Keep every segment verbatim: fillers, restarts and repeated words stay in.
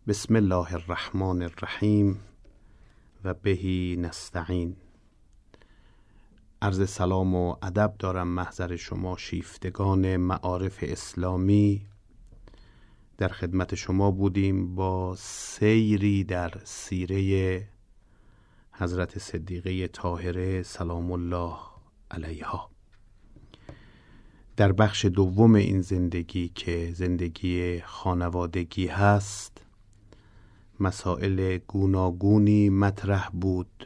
بسم الله الرحمن الرحیم و بهی نستعین. عرض سلام و ادب دارم محضر شما شیفتگان معارف اسلامی. در خدمت شما بودیم با سیری در سیره حضرت صدیقه طاهره سلام الله علیها. در بخش دوم این زندگی که زندگی خانوادگی هست، مسائل گوناگونی مطرح بود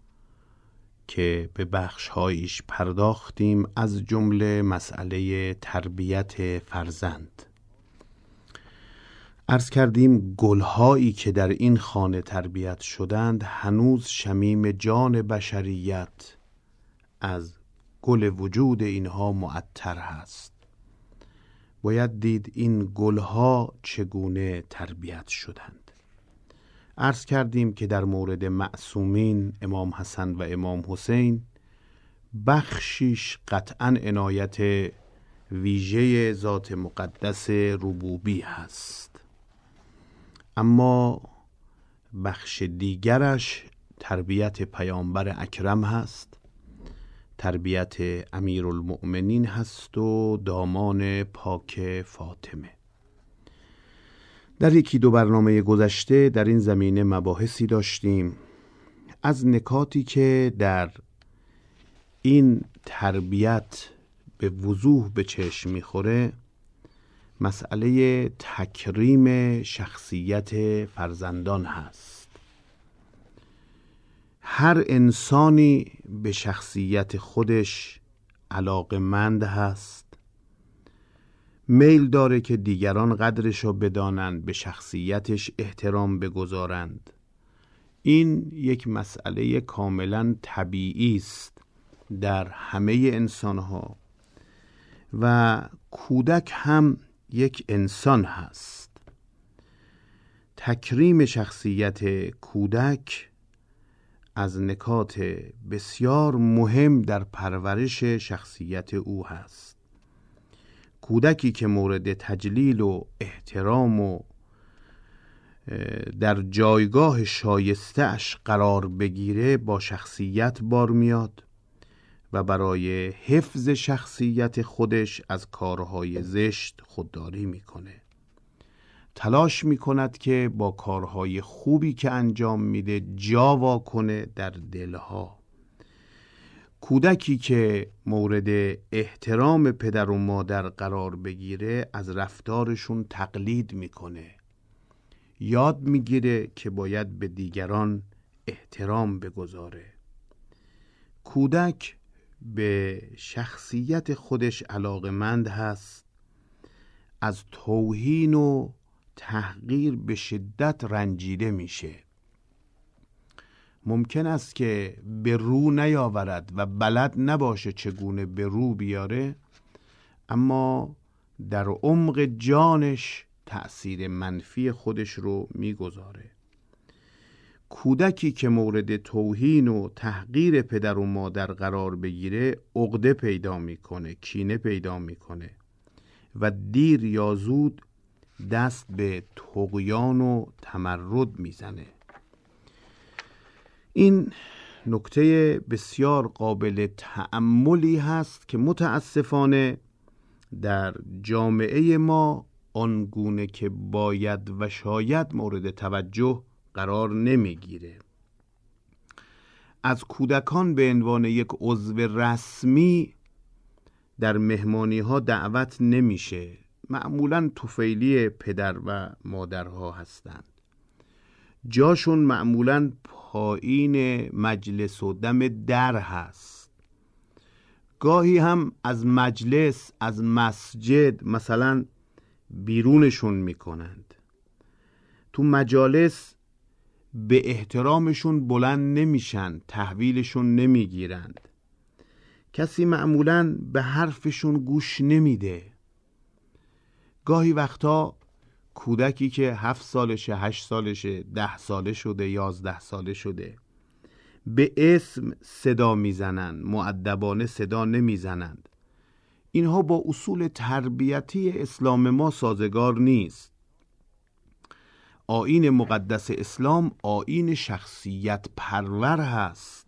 که به بخش‌هایش پرداختیم، از جمله مسئله تربیت فرزند. عرض کردیم گلهایی که در این خانه تربیت شدند هنوز شمیم جان بشریت از گل وجود اینها معطر هست. باید دید این گلها چگونه تربیت شدند. عرض کردیم که در مورد معصومین امام حسن و امام حسین بخشیش قطعاً عنایت ویژه ذات مقدس ربوبی هست، اما بخش دیگرش تربیت پیامبر اکرم هست، تربیت امیرالمؤمنین هست و دامان پاک فاطمه. در یکی دو برنامه گذشته در این زمینه مباحثی داشتیم. از نکاتی که در این تربیت به وضوح به چشم میخوره مسئله تکریم شخصیت فرزندان هست. هر انسانی به شخصیت خودش علاقه‌مند هست، میل داره که دیگران قدرشو بدانند، به شخصیتش احترام بگذارند. این یک مسئله کاملا طبیعی است در همه انسانها و کودک هم یک انسان هست. تکریم شخصیت کودک از نکات بسیار مهم در پرورش شخصیت او هست. کودکی که مورد تجلیل و احترام و در جایگاه شایسته اش قرار بگیره با شخصیت بار میاد و برای حفظ شخصیت خودش از کارهای زشت خودداری میکنه. تلاش میکند که با کارهای خوبی که انجام میده جا وا کنه در دلها. کودکی که مورد احترام پدر و مادر قرار بگیره از رفتارشون تقلید میکنه، یاد میگیره که باید به دیگران احترام بگذاره. کودک به شخصیت خودش علاقه‌مند هست، از توهین و تحقیر به شدت رنجیده میشه. ممکن است که به رو نیاورد و بلد نباشه چگونه به رو بیاره، اما در عمق جانش تأثیر منفی خودش رو میگذاره. کودکی که مورد توهین و تحقیر پدر و مادر قرار بگیره عقده پیدا میکنه، کینه پیدا میکنه و دیر یا زود دست به طغیان و تمرد میزنه. این نکته بسیار قابل تأملی هست که متاسفانه در جامعه ما آنگونه که باید و شاید مورد توجه قرار نمیگیره. از کودکان به عنوان یک عضو رسمی در مهمانی ها دعوت نمیشه. معمولاً طفیلی پدر و مادرها هستند. جاشون معمولاً پایین مجلس و دم در هست. گاهی هم از مجلس، از مسجد مثلا بیرونشون میکنند. تو مجالس به احترامشون بلند نمیشن، تحویلشون نمیگیرند. کسی معمولاً به حرفشون گوش نمیده. گاهی وقتا کودکی که هفت سالشه، هشت سالشه، ده ساله شده، یازده ساله شده به اسم صدا میزنند، مؤدبانه صدا نمیزنند. اینها با اصول تربیتی اسلام ما سازگار نیست. آیین مقدس اسلام آیین شخصیت پرور هست.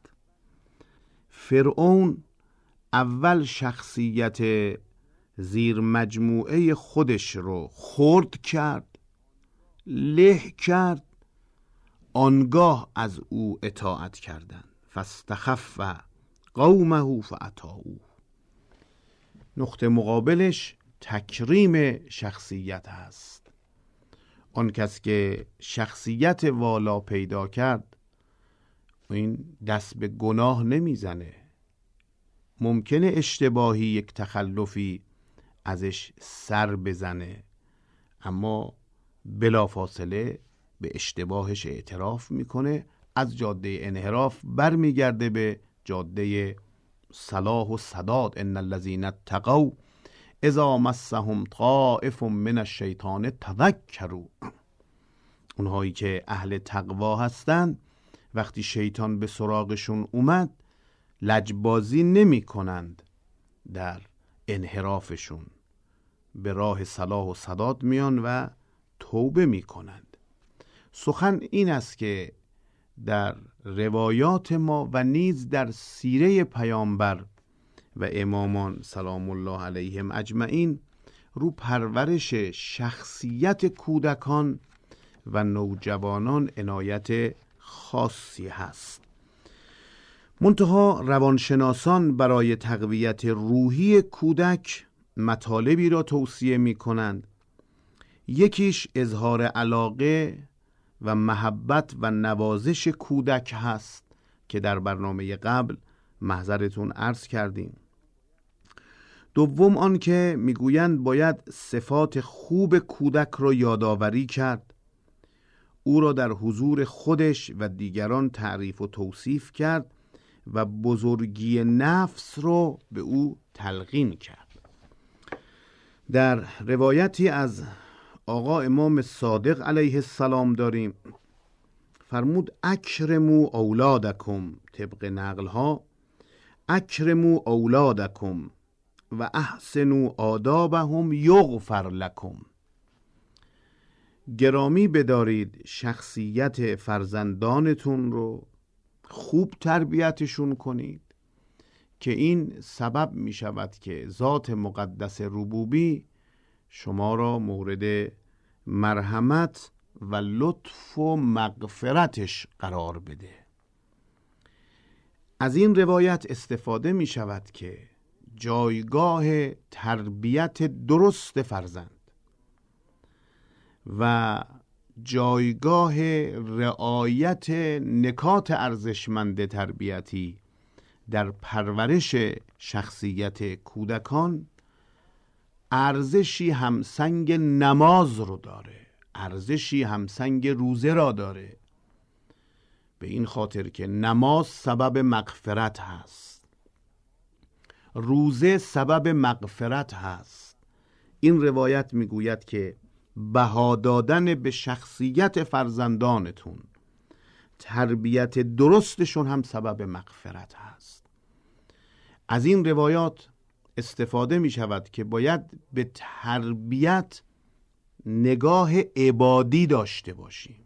فرعون اول شخصیت زیر مجموعه خودش رو خرد کرد، له کرد، آنگاه از او اطاعت کردند. فاستخف قومه فاطاعوه. نقطه مقابلش تکریم شخصیت هست. آن کس که شخصیت والا پیدا کرد این دست به گناه نمیزنه. ممکنه اشتباهی، یک تخلفی ازش سر بزنه، اما بلافاصله به اشتباهش اعتراف میکنه، از جاده انحراف برمیگرده به جاده صلاح و سداد. ان الذین اتقوا اذا مسهم طائف من الشیطان تذکروا. اونهایی که اهل تقوا هستن وقتی شیطان به سراغشون اومد لجبازی نمی کنند، در انحرافشون به راه صلاح و سداد میان و توبه می کنند. سخن این است که در روایات ما و نیز در سیره پیامبر و امامان سلام الله علیهم اجمعین رو پرورش شخصیت کودکان و نوجوانان عنایت خاصی هست. منتها روانشناسان برای تقویت روحی کودک مطالبی را توصیه می کنند. یکیش اظهار علاقه و محبت و نوازش کودک هست که در برنامه قبل محضرتون عرض کردیم. دوم آن که میگویند باید صفات خوب کودک را یادآوری کرد، او را در حضور خودش و دیگران تعریف و توصیف کرد و بزرگی نفس رو به او تلقین کرد. در روایتی از آقا امام صادق علیه السلام داریم، فرمود اکرموا اولادکم، طبق نقل ها اکرموا اولادکم و احسنوا آدابهم یغفر لکم. گرامی بدارید شخصیت فرزندانتون رو، خوب تربیتشون کنید که این سبب می شود که ذات مقدس ربوبی شما را مورد مرحمت و لطف و مغفرتش قرار بده. از این روایت استفاده می شود که جایگاه تربیت درست فرزند و جایگاه رعایت نکات ارزشمند تربیتی در پرورش شخصیت کودکان ارزشی همسنگ نماز رو داره، ارزشی همسنگ روزه را داره، به این خاطر که نماز سبب مغفرت هست، روزه سبب مغفرت هست. این روایت میگوید که بها دادن به شخصیت فرزندانتون، تربیت درستشون هم سبب مغفرت هست. از این روایات استفاده می شود که باید به تربیت نگاه عبادی داشته باشیم.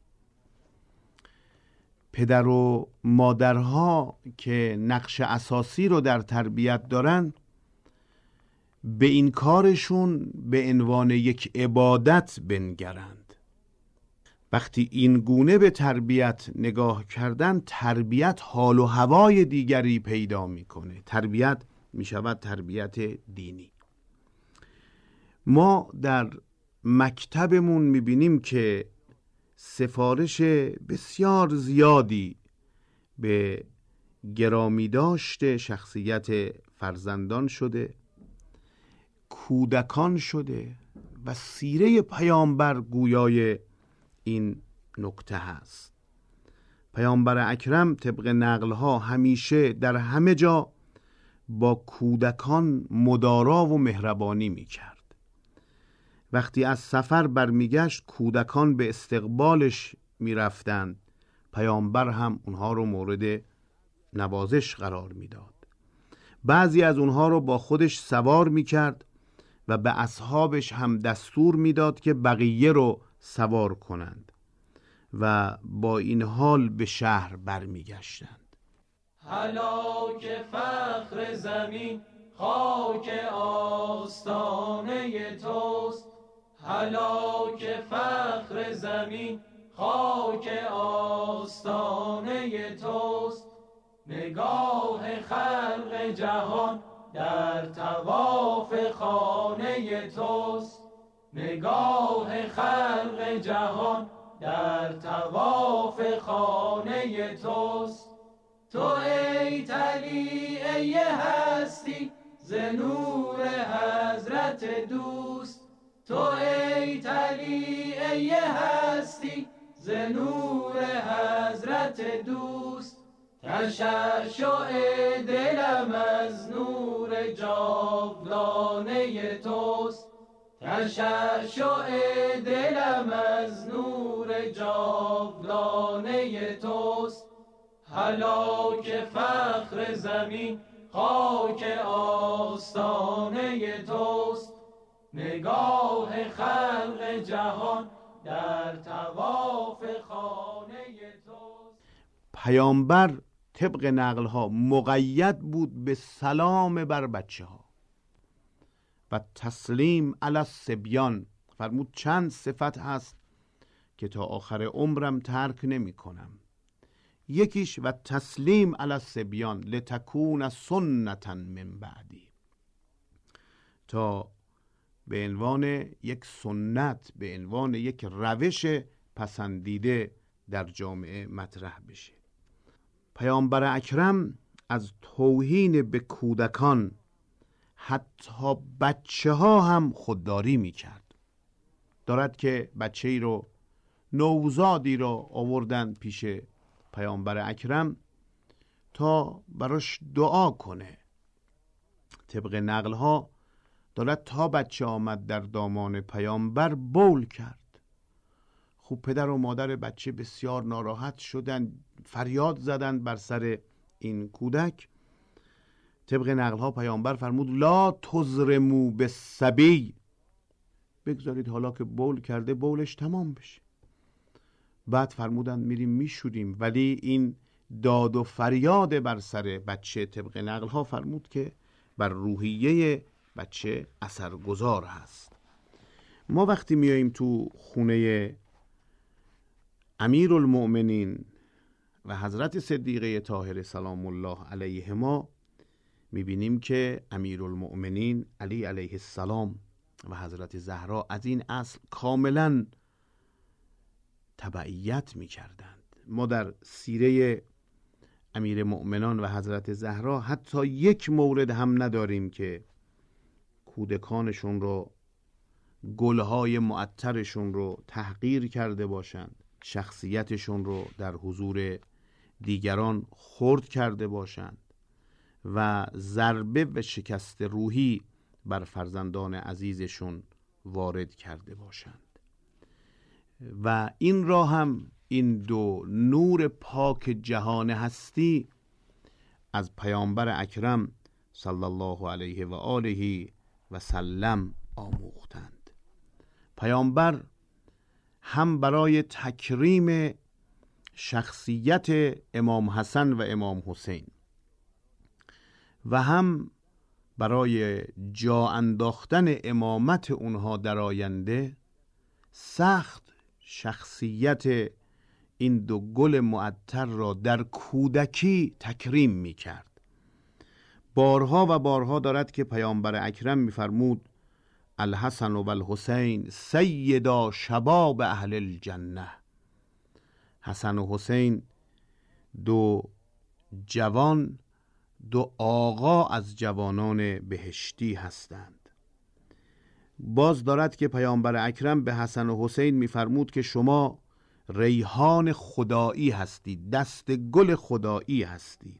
پدر و مادرها که نقش اساسی رو در تربیت دارن به این کارشون به عنوان یک عبادت بنگرند. وقتی این گونه به تربیت نگاه کردن، تربیت حال و هوای دیگری پیدا میکنه. تربیت می شود تربیت دینی. ما در مکتبمون می بینیم که سفارش بسیار زیادی به گرامی داشته شخصیت فرزندان شده، کودکان شده و سیره پیامبر گویای این نکته هست. پیامبر اکرم طبق نقلها همیشه در همه جا با کودکان مدارا و مهربانی می کرد. وقتی از سفر برمیگشت کودکان به استقبالش می رفتند، پیامبر هم اونها رو مورد نوازش قرار می داد. بعضی از اونها رو با خودش سوار می کرد و به اصحابش هم دستور می داد که بقیه رو سوار کنند. و با این حال به شهر برمیگشتند. هلاک فخر زمین خاک آستانه توست، هلاک فخر زمین خاک آستانه توست. نگاه خلق جهان در طواف خانه توست، نگاه خلق جهان در طواف خانه توست. تو ای طلیعه هستی ز نور حضرت دوست، تو ای طلیعه هستی ز نور حضرت دوست. تشعشع دلم از نور جاودانه توست، تشعشع دلم از نور جاودانه توست. هلاک فخر زمین خاک آستانه توست، نگاه خلق جهان در طواف خانه توست. پیامبر طبق نقلها مقید بود به سلام بر بچه ها و تسلیم علی الصبیان. فرمود چند صفت هست که تا آخر عمرم ترک نمی کنم. یکیش و تسلیم علی الصبیان لتکون سنتا من بعدی، تا به عنوان یک سنت، به عنوان یک روش پسندیده در جامعه مطرح بشه. پیامبر اکرم از توهین به کودکان حتی بچه ها هم خودداری می کرد. دارد که بچه ای رو، نوزادی رو آوردن پیش پیامبر اکرم تا براش دعا کنه. طبق نقل ها دارد تا بچه آمد در دامان پیامبر بول کرد. خوب پدر و مادر بچه بسیار ناراحت شدن، فریاد زدند بر سر این کودک. طبق نقل ها پیامبر فرمود لا تزرمو بالصبی، بگذارید حالا که بول کرده بولش تمام بشه. بعد فرمودن میریم میشوریم، ولی این داد و فریاد بر سر بچه طبق نقل ها فرمود که بر روحیه بچه اثرگذار هست. ما وقتی میاییم تو خونه امیرالمؤمنین و حضرت صدیقه طاهره سلام الله علیهما، میبینیم که امیرالمؤمنین علی علیه السلام و حضرت زهرا از این اصل کاملا تبعیت میکردند. ما در سیره امیر مؤمنان و حضرت زهرا حتی یک مورد هم نداریم که کودکانشون رو، گلهای معطرشون رو تحقیر کرده باشند، شخصیتشون رو در حضور دیگران خرد کرده باشند و ضربه و شکست روحی بر فرزندان عزیزشون وارد کرده باشند. و این را هم این دو نور پاک جهان هستی از پیامبر اکرم صلی الله علیه و آله و سلم آموختند. پیامبر هم برای تکریم شخصیت امام حسن و امام حسین و هم برای جا انداختن امامت اونها در آینده سخت شخصیت این دو گل معطر را در کودکی تکریم می کرد. بارها و بارها دارد که پیامبر اکرم می فرمود الحسن و الحسین سیدا شباب اهل الجنه. حسن و حسین دو جوان، دو آقا از جوانان بهشتی هستند. باز دارد که پیامبر اکرم به حسن و حسین می‌فرمود که شما ریحان خدایی هستید، دست گل خدایی هستید.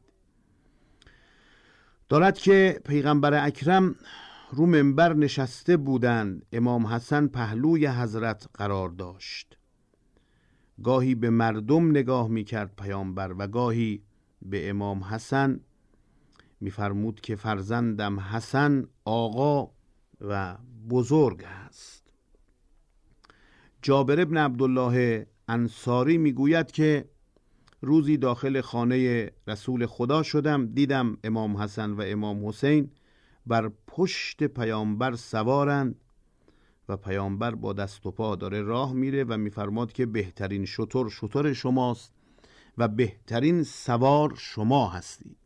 دارد که پیغمبر اکرم رو منبر نشسته بودند، امام حسن پهلوی حضرت قرار داشت. گاهی به مردم نگاه می‌کرد پیامبر و گاهی به امام حسن می‌فرمود که فرزندم حسن آقا و بزرگ است. جابر ابن عبدالله انصاری میگوید که روزی داخل خانه رسول خدا شدم، دیدم امام حسن و امام حسین بر پشت پیامبر سوارند و پیامبر با دست و پا داره راه میره و میفرماد که بهترین شتر شتر شماست و بهترین سوار شما هستی.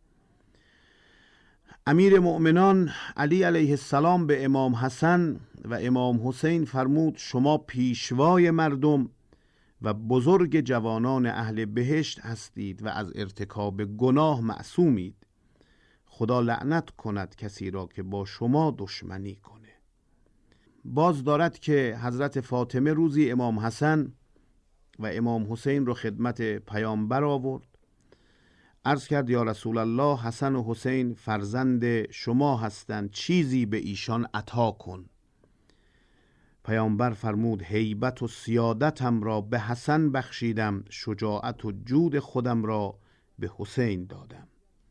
امیر مؤمنان علی علیه السلام به امام حسن و امام حسین فرمود شما پیشوای مردم و بزرگ جوانان اهل بهشت هستید و از ارتکاب گناه معصومید. خدا لعنت کند کسی را که با شما دشمنی کنه. باز دارد که حضرت فاطمه روزی امام حسن و امام حسین رو خدمت پیامبر آورد، عرض کرد یا رسول الله، حسن و حسین فرزند شما هستند، چیزی به ایشان عطا کن. پیامبر فرمود هیبت و سیادتم را به حسن بخشیدم، شجاعت و جود خودم را به حسین دادم.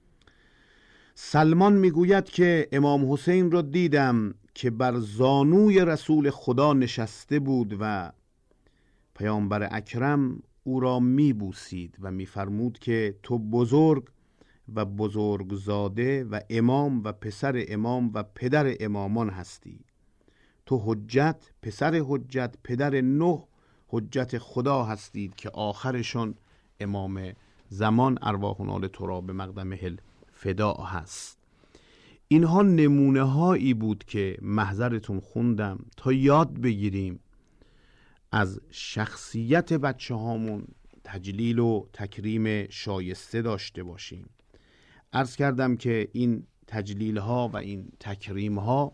سلمان میگوید که امام حسین را دیدم که بر زانوی رسول خدا نشسته بود و پیامبر اکرم او را میبوسید و میفرمود که تو بزرگ و بزرگزاده و امام و پسر امام و پدر امامان هستی. تو حجت، پسر حجت، پدر نه حجت خدا هستید که آخرشون امام زمان ارواحنا لتراب به مقدمه الفدا هست. اینها نمونه هایی بود که محضرتون خوندم تا یاد بگیریم از شخصیت بچه هامون تجلیل و تکریم شایسته داشته باشیم. عرض کردم که این تجلیل ها و این تکریم ها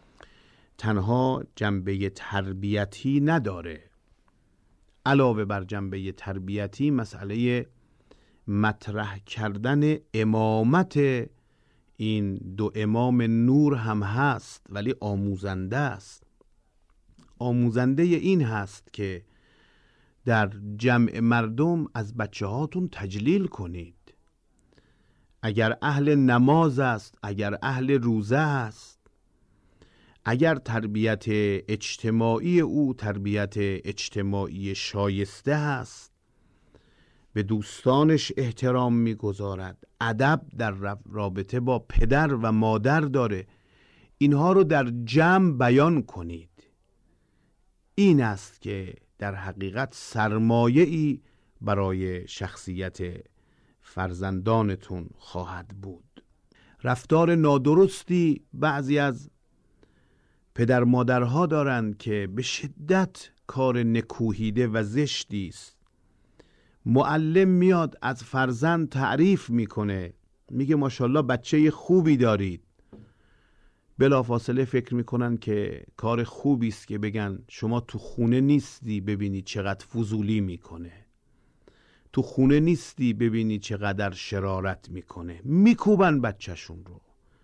تنها جنبه تربیتی نداره، علاوه بر جنبه تربیتی مسئله مطرح کردن امامت این دو امام نور هم هست، ولی آموزنده است. آموزنده این هست که در جمع مردم از بچه هاتون تجلیل کنید. اگر اهل نماز است، اگر اهل روزه است، اگر تربیت اجتماعی او تربیت اجتماعی شایسته است، به دوستانش احترام میگذارد، ادب در رابطه با پدر و مادر داره، اینها رو در جمع بیان کنید. این است که در حقیقت سرمایه‌ای برای شخصیت فرزندانتون خواهد بود. رفتار نادرستی بعضی از پدر مادرها دارند که به شدت کار نکوهیده و زشتی است. معلم میاد از فرزند تعریف میکنه، میگه ماشاءالله بچه خوبی دارید. بلافاصله فکر میکنن که کار خوبی است که بگن شما تو خونه نیستی ببینی چقدر فضولی میکنه، تو خونه نیستی ببینی چقدر شرارت میکنه. میکوبن بچهشون رو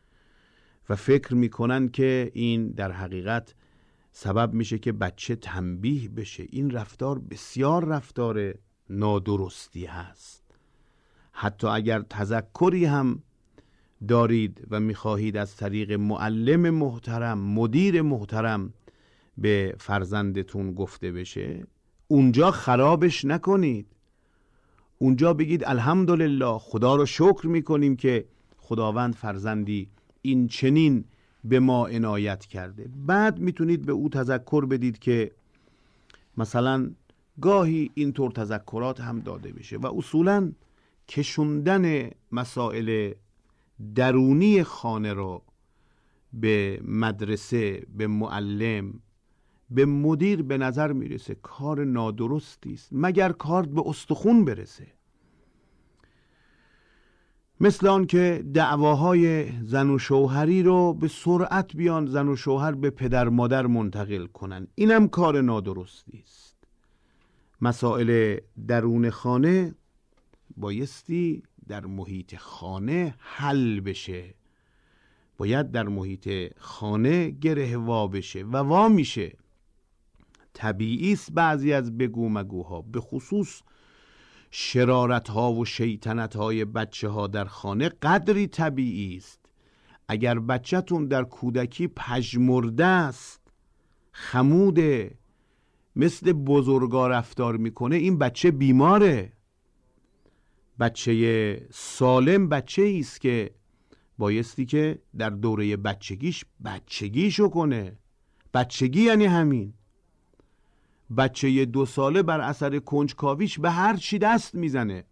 و فکر میکنن که این در حقیقت سبب میشه که بچه تنبیه بشه. این رفتار بسیار رفتار نادرستی هست. حتی اگر تذکری هم دارید و میخواهید از طریق معلم محترم، مدیر محترم به فرزندتون گفته بشه، اونجا خرابش نکنید. اونجا بگید الحمدلله، خدا رو شکر میکنیم که خداوند فرزندی این چنین به ما عنایت کرده. بعد میتونید به او تذکر بدید که مثلا گاهی اینطور تذکرات هم داده بشه و اصولاً کشوندن مسائل درونی خانه رو به مدرسه، به معلم، به مدیر به نظر میرسه کار نادرستی است، مگر کار به استخون برسه. مثل آن که دعواهای زن و شوهری رو به سرعت بیان زن و شوهر به پدر مادر منتقل کنن، اینم کار نادرستی است. مسائل درون خانه بایستی در محیط خانه حل بشه، باید در محیط خانه گره وا بشه و وا میشه. طبیعی است بعضی از بگو مگوها، به خصوص شرارت ها و شیطنت های بچه ها در خانه قدری طبیعی است. اگر بچه‌تون در کودکی پژمرده است، خموده، مثل بزرگا رفتار میکنه، این بچه بیماره. بچه سالم بچه ایست که بایستی که در دوره بچگیش بچگیشو کنه. بچگی یعنی همین. بچه دو ساله بر اثر کنجکاویش به هر چی دست میزنه،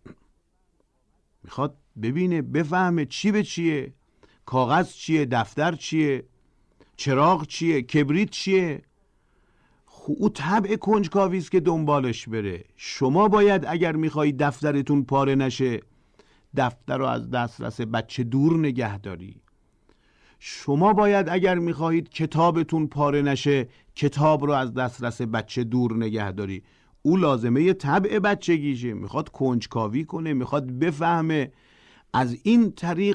میخواد ببینه، بفهمه چی به چیه، کاغذ چیه، دفتر چیه، چراغ چیه، کبریت چیه. او طبع کنجکاویست که دنبالش بره. شما باید اگر میخوایی دفترتون پاره نشه، دفتر رو از دسترس بچه دور نگه داری. شما باید اگر میخواهید کتابتون پاره نشه، کتاب رو از دسترس بچه دور نگه داری. او لازمه طبع بچگیشه، میخواد کنجکاوی کنه، میخواد بفهمه. از این طریق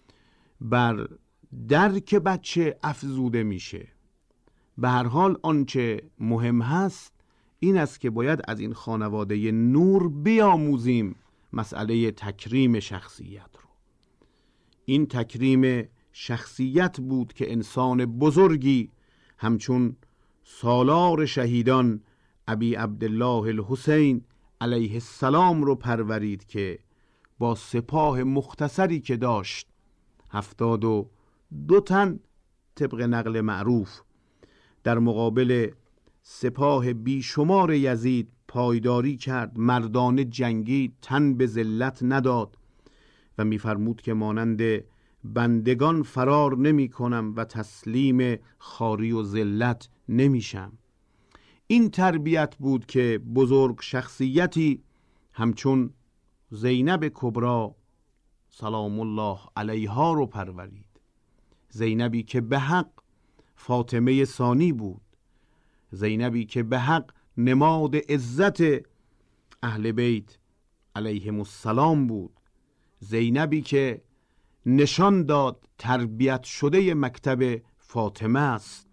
بر درک بچه افزوده میشه. به هر حال آنچه مهم هست این است که باید از این خانواده نور بیاموزیم مسئله تکریم شخصیت رو. این تکریم شخصیت بود که انسان بزرگی همچون سالار شهیدان ابی عبدالله الحسین علیه السلام رو پرورید که با سپاه مختصری که داشت، هفتاد و دو تن طبق نقل معروف، در مقابل سپاه بیشمار یزید پایداری کرد، مردانه جنگی، تن به ذلت نداد و می‌فرمود که مانند بندگان فرار نمی کنم و تسلیم خواری و ذلت نمیشم. این تربیت بود که بزرگ شخصیتی همچون زینب کبری سلام الله علیها رو پرورید. زینبی که به حق فاطمه ثانی بود، زینبی که به حق نماد عزت اهل بیت علیهم السلام بود، زینبی که نشان داد تربیت شده مکتب فاطمه است.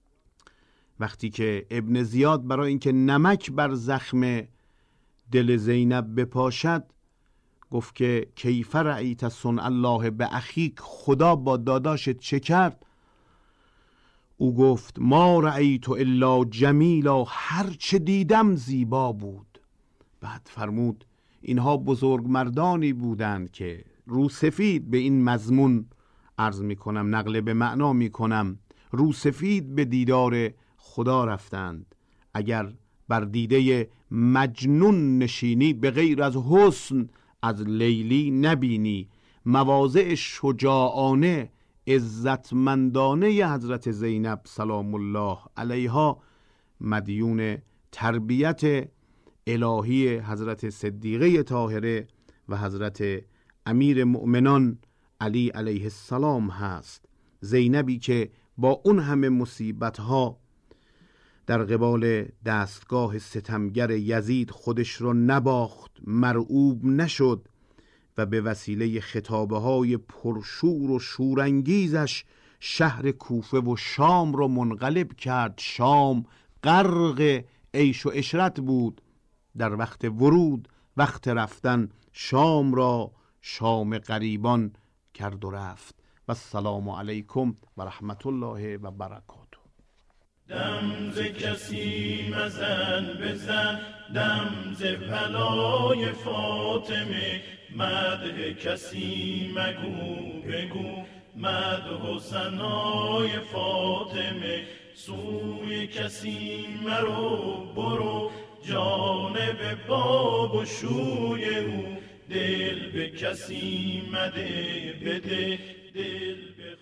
وقتی که ابن زیاد برای اینکه نمک بر زخم دل زینب بپاشد گفت که کیف رأیت صنع الله به اخیک، خدا با داداشت چه کرد؟ او گفت ما رأیت الا جمیلا، هر چه دیدم زیبا بود. بعد فرمود اینها بزرگ مردانی بودند که رو سفید به این مضمون عرض می کنم، نقل به معنا می کنم، رو سفید به دیدار خدا رفتند. اگر بر دیده مجنون نشینی به غیر از حسن از لیلی نبینی. مواضع شجاعانه عزتمندانه حضرت زینب سلام الله علیها مدیون تربیت الهی حضرت صدیقه طاهره و حضرت امیر مؤمنان علی علیه السلام هست. زینبی که با اون همه مصیبت‌ها در قبال دستگاه ستمگر یزید خودش رو نباخت، مرعوب نشد و به وسیله خطابه های پرشور و شورانگیزش شهر کوفه و شام رو منقلب کرد. شام غرق عیش و عشرت بود. در وقت ورود، وقت رفتن، شام را شام غریبان کرد و رفت. و السلام علیکم و رحمت الله و برکاته. دم ز کسی مزن بزن، دم ز بلای فاطمه، مدح کسی مگو بگو، مدح و ثنای فاطمه. سوی کسی مرو برو، جانب باب و شوی او، دل به کسی مده بده، دل به